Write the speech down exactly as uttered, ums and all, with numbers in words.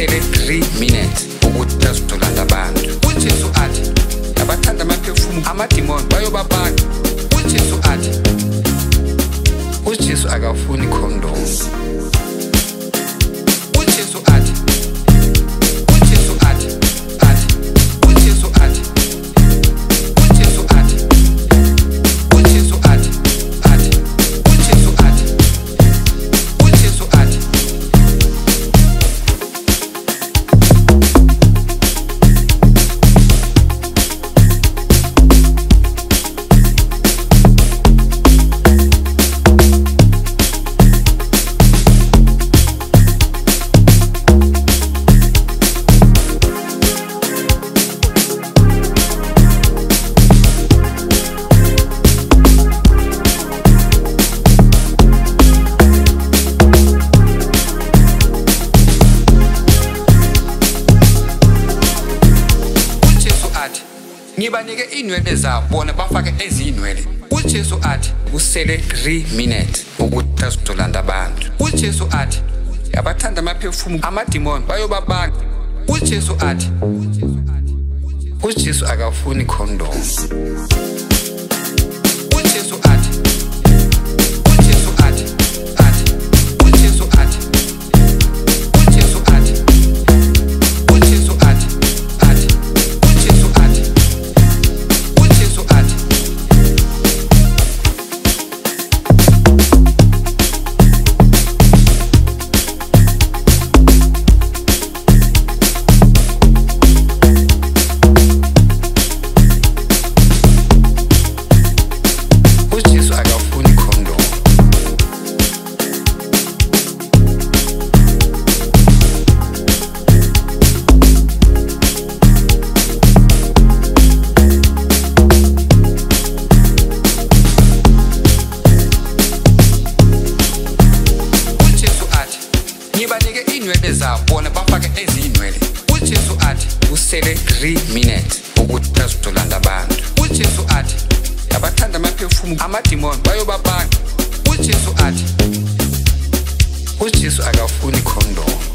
usele three minutes ukuthi azitholanda abantu. uJesu athi abathanda amaphefumulo amadimoni bayobabanga. uJesu athi uJesu akafuni condom. uJesu athi uJesu athi athi uJesu athi uJesu athi uJesu athi athi uJesu athi uJesu athi ngibanike inwele zabo bona bafake ezinwele. uJesu athi usele three minutes ukuthi azitholanda abantu. uJesu athi abathanda amaphefumulo amadimoni bayobabanga. uJesu athi uJesu akafuni condom. uJesu athi uJesu athi athi uJesu athi uJesu athi uJesu athi athi uJesu athi uJesu athi uJesu akafuni condom. uJesu athi ngibanike inwele zabo bona bafake ezinwele. uJesu athi usele three minutes ukuthi azitholanda abantu. uJesu athi abathanda amaphefumulo amadimoni bayobabanga. uJesu athi uJesu akafuni condom.